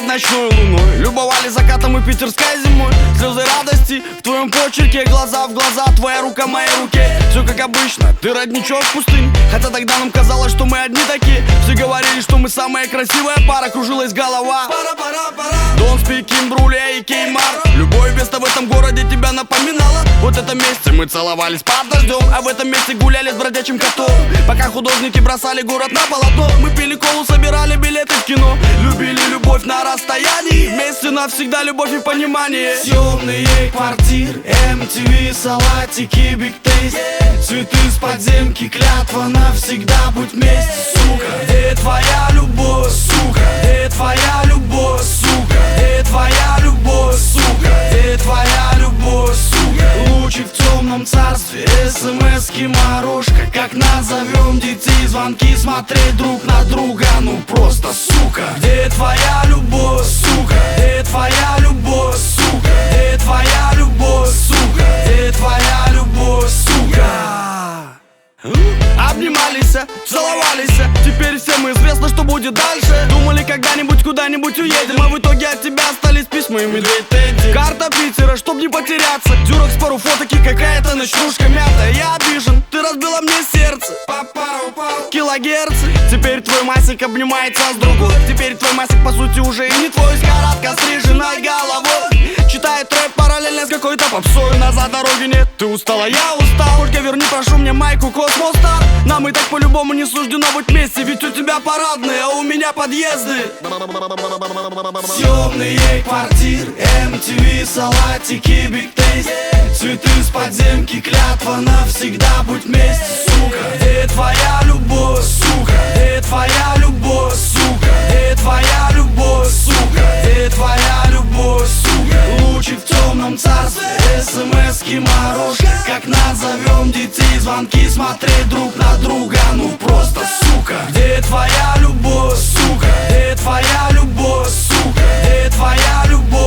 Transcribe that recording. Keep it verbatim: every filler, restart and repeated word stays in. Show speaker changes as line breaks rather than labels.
ночной луной, любовались закатом и питерской зимой. Слезы радости в твоем почерке, глаза в глаза, твоя рука в моей руке. Все как обычно, ты родничок в пустыне. Хотя тогда нам казалось, что мы одни такие. Все говорили, что мы самая красивая пара. Кружилась голова. Пара, пара, пара. Don't speak in Бруле и Кеймар. Любое место в этом городе тебя напоминало. Вот это месте мы целовались под дождем, а в этом месте гуляли с бродячим котом. Пока художники бросали город на полотно, мы пили колу, собирали билеты в кино. Любили любовь на расстоянии, вместе навсегда любовь и понимание.
Съемные квартиры, эм ти ви, салатики, биг тейст, цветы с подземки, клятва навсегда будь вместе, сука. Где твоя любовь, сука? Где твоя любовь, сука? Где твоя любовь, сука? Где твоя любовь, сука? Лучик в темном царстве, смс-ки, морожка. Как назовем детей, звонки, смотреть друг на друга, ну просто, сука. Где твоя любовь, сука? Где твоя любовь, сука? Где твоя любовь, сука? Где твоя любовь, сука?
Обнимались, целовались, теперь всем известно, что будет дальше. Думали, когда-нибудь куда-нибудь уедем, а в итоге от тебя остались письма и медведь Тедди. Карта Питера, чтоб не потеряться, дюрок с пару фоток и какая-то ночнушка мятая. Я обижен, ты разбила мне сердце, килогерцы. Теперь твой Масик обнимается с другой. Теперь твой Масик по сути уже и не твой. С коротко стриженной головой читает рэп параллельно с какой-то попсой. Назад дороги нет, ты устала, я устал. Только верни, прошу мне майку Космос Стар. Нам и так по-любому не суждено быть вместе. Ведь у тебя парадные, а у меня подъезды.
Съемные квартиры, эм ти ви, салатики, биг тейст, цветы с подземки, клятва навсегда будь вместе, сука. Где твоя любовь, сука? Где твоя любовь, сука? Где твоя любовь, сука? Где твоя любовь, сука? Лучик в темном царстве, смс-ки, морожка. Как назовем детей, звонки, смотреть друг на друга, ну просто, сука. Где твоя любовь, сука? Где твоя любовь, сука? Где твоя любовь?